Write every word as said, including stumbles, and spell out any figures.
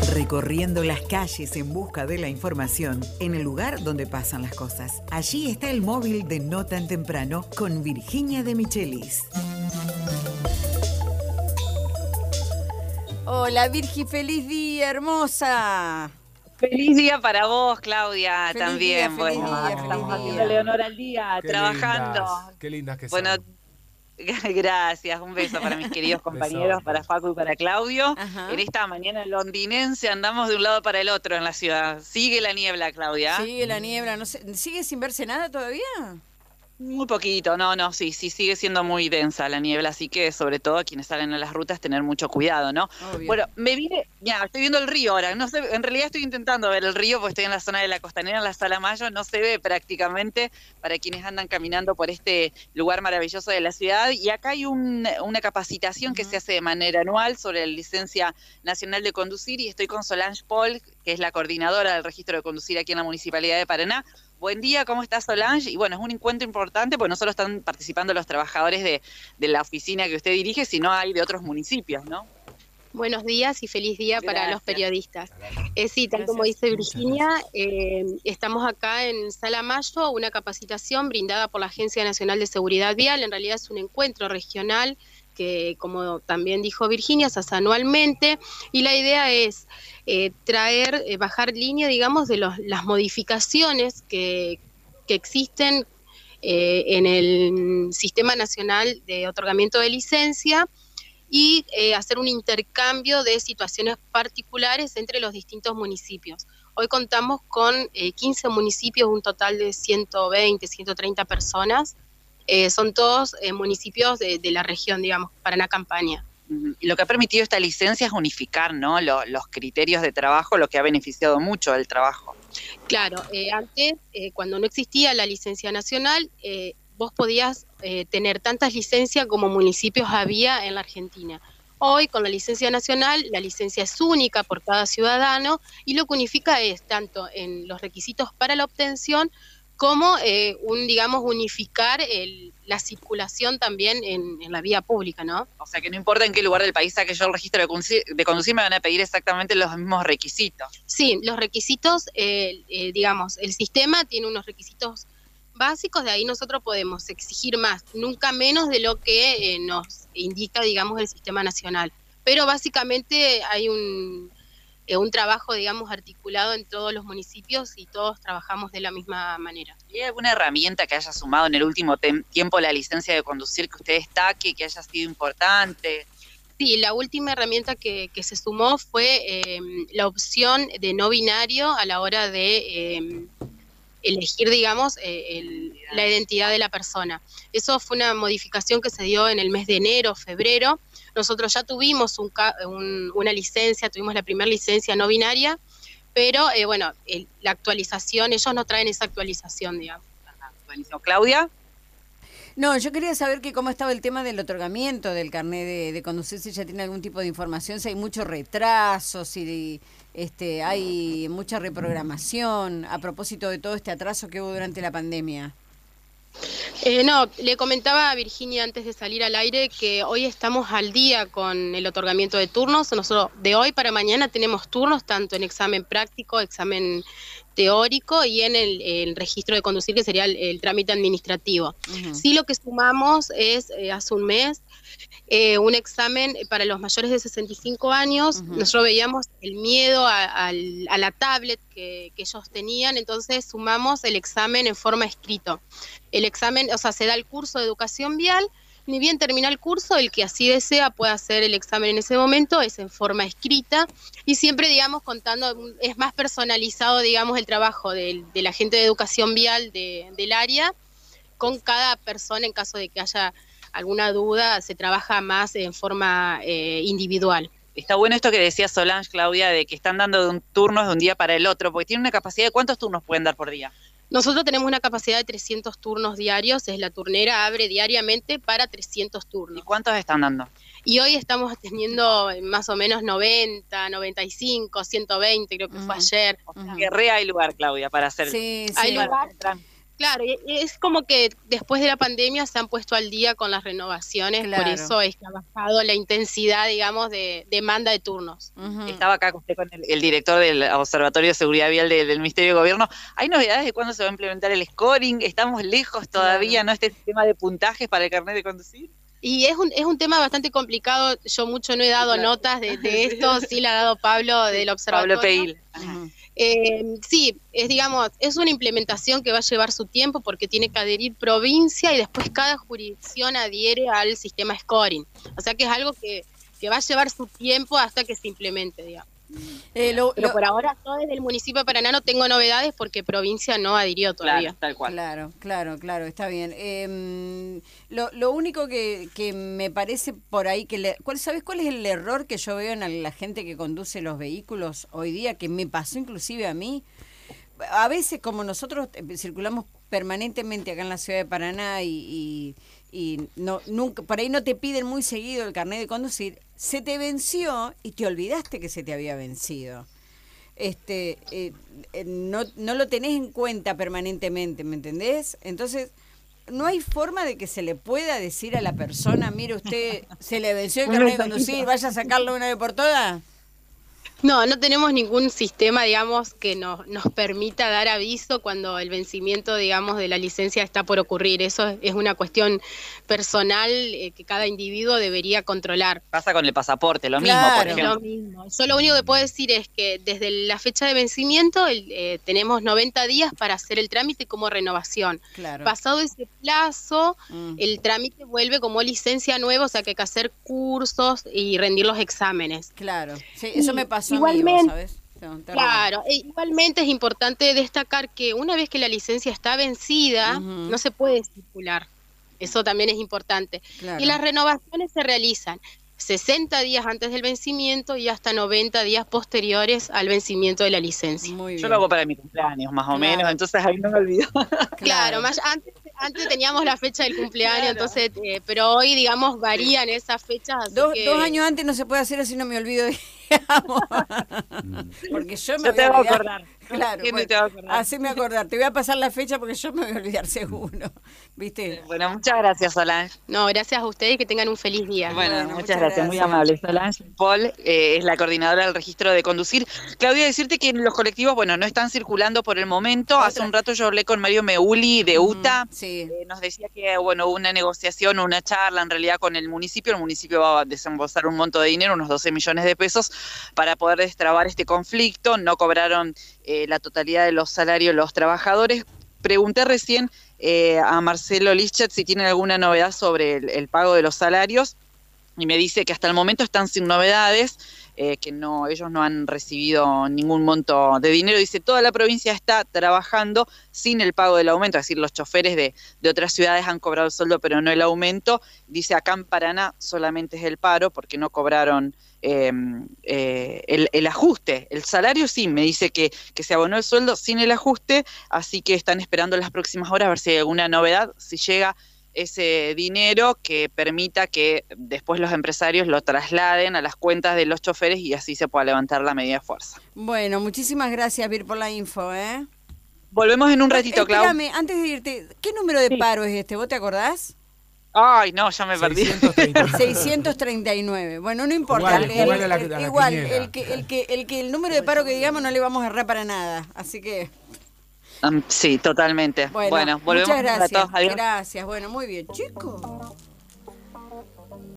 Recorriendo las calles en busca de la información en el lugar donde pasan las cosas. Allí está el móvil de No Tan Temprano con Virginia de Michelis. Hola Virgi, feliz día, hermosa. Feliz día para vos, Claudia, feliz también. Día, feliz bueno, día, estamos feliz haciéndole día. honor al día, Qué trabajando. Lindas, qué lindas que bueno, son. Gracias, un beso para mis queridos compañeros, Besote. para Facu y para Claudio. Ajá. En esta mañana londinense andamos de un lado para el otro en la ciudad. Sigue la niebla, Claudia. Sigue la niebla, no sé, ¿sigue sin verse nada todavía? Muy poquito, no, no, sí, sí, sigue siendo muy densa la niebla, así que sobre todo a quienes salen a las rutas tener mucho cuidado, ¿no? Obvio. Bueno, me vine, ya, estoy viendo el río ahora, no sé, en realidad estoy intentando ver el río porque estoy en la zona de la Costanera, en la Sala Mayo, no se ve prácticamente para quienes andan caminando por este lugar maravilloso de la ciudad, y acá hay un, una capacitación uh-huh. que se hace de manera anual sobre la licencia nacional de conducir, y estoy con Solange Paul, que es la coordinadora del registro de conducir aquí en la Municipalidad de Paraná. Buen día, ¿cómo estás, Solange? Y bueno, es un encuentro importante porque no solo están participando los trabajadores de, de la oficina que usted dirige, sino hay de otros municipios, ¿no? Buenos días y feliz día Gracias. Para los periodistas. Eh, sí, tal Gracias. Como dice Virginia, eh, estamos acá en Sala Mayo, una capacitación brindada por la Agencia Nacional de Seguridad Vial. En realidad es un encuentro regional que, como también dijo Virginia, se hace anualmente, y la idea es eh, traer, eh, bajar línea, digamos, de los, las modificaciones que, que existen eh, en el Sistema Nacional de Otorgamiento de Licencia, y eh, hacer un intercambio de situaciones particulares entre los distintos municipios. Hoy contamos con eh, quince municipios, un total de ciento veinte, ciento treinta personas. Eh, son todos eh, municipios de, de la región, digamos, Paraná Campaña. Y lo que ha permitido esta licencia es unificar, ¿no?, Lo, los criterios de trabajo, lo que ha beneficiado mucho el trabajo. Claro, eh, antes, eh, cuando no existía la licencia nacional, eh, vos podías eh, tener tantas licencias como municipios había en la Argentina. Hoy, con la licencia nacional, la licencia es única por cada ciudadano, y lo que unifica es tanto en los requisitos para la obtención como eh, un, digamos, unificar el, la circulación también en, en la vía pública, ¿no? O sea, que no importa en qué lugar del país saque yo el registro de conducir, de conducir, me van a pedir exactamente los mismos requisitos. Sí, los requisitos, eh, eh, digamos, el sistema tiene unos requisitos básicos, de ahí nosotros podemos exigir más, nunca menos de lo que eh, nos indica, digamos, el sistema nacional. Pero básicamente hay un... un trabajo, digamos, articulado en todos los municipios, y todos trabajamos de la misma manera. ¿Y hay alguna herramienta que haya sumado en el último tiempo la licencia de conducir que usted destaque, que haya sido importante? Sí, la última herramienta que, que se sumó fue eh, la opción de no binario a la hora de eh, elegir, digamos, eh, el, la identidad de la persona. Eso fue una modificación que se dio en el mes de enero, febrero. Nosotros ya tuvimos un, un, una licencia, tuvimos la primera licencia no binaria, pero eh, bueno, el, la actualización, ellos no traen esa actualización, digamos. Ajá, buenísimo. ¿Claudia? No, yo quería saber que cómo estaba el tema del otorgamiento del carnet de, de conducir, si ya tiene algún tipo de información, si hay muchos retrasos, si este, hay mucha reprogramación a propósito de todo este atraso que hubo durante la pandemia. Eh, no, le comentaba a Virginia antes de salir al aire que hoy estamos al día con el otorgamiento de turnos. Nosotros de hoy para mañana tenemos turnos tanto en examen práctico, examen teórico y en el, el registro de conducir, que sería el, el trámite administrativo. Uh-huh. Sí, lo que sumamos es, eh, hace un mes, eh, un examen para los mayores de sesenta y cinco años. Uh-huh. Nosotros veíamos el miedo a, a, a la tablet que, que ellos tenían, entonces sumamos el examen en forma escrito. El examen, o sea, se da el curso de educación vial, ni bien termina el curso, el que así desea puede hacer el examen en ese momento, es en forma escrita, y siempre, digamos, contando, es más personalizado, digamos, el trabajo del, del agente de educación vial de, del área, con cada persona, en caso de que haya alguna duda, se trabaja más en forma eh, individual. Está bueno esto que decía Solange, Claudia, de que están dando de un turnos de un día para el otro, porque tienen una capacidad de ¿cuántos turnos pueden dar por día? Nosotros tenemos una capacidad de trescientos turnos diarios, es la turnera abre diariamente para trescientos turnos. ¿Y cuántos están dando? Y hoy estamos teniendo más o menos noventa, noventa y cinco, ciento veinte, creo que uh-huh. fue ayer. O sea, uh-huh. que re hay lugar, Claudia, para hacer. Sí, sí. Hay lugar. Claro, y es como que después de la pandemia se han puesto al día con las renovaciones, Claro. por eso es que ha bajado la intensidad, digamos, de demanda de turnos. Ujú. Estaba acá usted con el, el director del Observatorio de Seguridad Vial de- del Ministerio de Gobierno. ¿Hay novedades de cuándo se va a implementar el scoring? ¿Estamos lejos todavía, Claro. no, este sistema de puntajes para el carnet de conducir? Y es un, es un tema bastante complicado, yo mucho no he dado Claro. notas de, de esto, sí la ha dado Pablo del Observatorio. Pablo Peil. Ujú. Eh, sí, es digamos, es una implementación que va a llevar su tiempo porque tiene que adherir provincia y después cada jurisdicción adhiere al sistema scoring. O sea que es algo que, que va a llevar su tiempo hasta que se implemente, digamos. Eh, lo- Pero lo- por ahora, yo desde el municipio de Paraná no tengo novedades porque provincia no adhirió todavía. Claro, tal cual. Claro, claro, claro, está bien. Eh, lo, lo único que, que me parece por ahí, que le, ¿cuál, ¿sabes cuál es el error que yo veo en la, la gente que conduce los vehículos hoy día? Que me pasó inclusive a mí. A veces, como nosotros eh, circulamos permanentemente acá en la ciudad de Paraná y, y, y no, nunca, por ahí no te piden muy seguido el carnet de conducir, se te venció y te olvidaste que se te había vencido. Este, eh, eh, no, no lo tenés en cuenta permanentemente, ¿me entendés? Entonces, no hay forma de que se le pueda decir a la persona, mire usted, se le venció el carnet de conducir, vaya a sacarlo una vez por todas. No, no tenemos ningún sistema, digamos, que nos, nos permita dar aviso cuando el vencimiento, digamos, de la licencia está por ocurrir. Eso es una cuestión personal eh, que cada individuo debería controlar. Pasa con el pasaporte, lo Claro. mismo, por Lo ejemplo. mismo. Yo lo único que puedo decir es que desde la fecha de vencimiento el, eh, tenemos noventa días para hacer el trámite como renovación. Claro. Pasado ese plazo, Mm. el trámite vuelve como licencia nueva, o sea que hay que hacer cursos y rendir los exámenes. Claro, sí, eso Y me pasó igualmente- a mí, vos ¿sabes? No, terrible. Claro, e igualmente es importante destacar que una vez que la licencia está vencida, Ujú. no se puede circular. Eso también es importante. Claro. Y las renovaciones se realizan sesenta días antes del vencimiento y hasta noventa días posteriores al vencimiento de la licencia. Muy bien. Yo lo hago para mi cumpleaños, más o Claro. menos, entonces ahí no me olvido. Claro, más antes, antes teníamos la fecha del cumpleaños, Claro. entonces, eh, pero hoy, digamos, varían esas fechas. Así Dos, que, dos años antes no se puede hacer así, no me olvido, digamos. Porque yo me Yo voy te a voy a olvidar. acordar. Claro, ¿Quién no bueno, te va a acordar? haceme acordar. Te voy a pasar la fecha porque yo me voy a olvidar seguro. ¿Viste? Bueno, muchas gracias, Solange. No, gracias a ustedes y que tengan un feliz día. Bueno, Bueno, muchas, muchas gracias, muy gracias. amable. Solange Paul eh, es la coordinadora del registro de conducir. Claudia, decirte que los colectivos, bueno, no están circulando por el momento. Hace Otra. un rato yo hablé con Mario Meuli de U T A. Ujú, sí. Eh, nos decía que, bueno, hubo una negociación, una charla en realidad con el municipio. El municipio va a desembolsar un monto de dinero, unos doce millones de pesos, para poder destrabar este conflicto. No cobraron eh, la totalidad de los salarios los trabajadores. Pregunté recién eh, a Marcelo Lischet si tienen alguna novedad sobre el, el pago de los salarios y me dice que hasta el momento están sin novedades, eh, que no ellos no han recibido ningún monto de dinero. Dice, toda la provincia está trabajando sin el pago del aumento, es decir, los choferes de, de otras ciudades han cobrado el sueldo, pero no el aumento. Dice, acá en Paraná solamente es el paro, porque no cobraron eh, eh, el, el ajuste. El salario sí, me dice que, que se abonó el sueldo sin el ajuste, así que están esperando en las próximas horas a ver si hay alguna novedad, si llega ese dinero que permita que después los empresarios lo trasladen a las cuentas de los choferes y así se pueda levantar la medida de fuerza. Bueno, muchísimas gracias, Vir, por la info, ¿eh? Volvemos en un ratito, Clau. Espérame, antes de irte, ¿qué número de Sí. paro es este? ¿Vos te acordás? Ay, no, ya me perdí. seiscientos treinta y nueve. seiscientos treinta y nuve. Bueno, no importa. Igual, el, igual a la- el- a la igual, quiniela. el que, el, que, el que el número de paro que digamos no le vamos a errar para nada. Así que, Um, sí, totalmente. bueno, Bueno, volvemos muchas en un gracias. rato. Adiós. Gracias, bueno, muy bien. Chicos.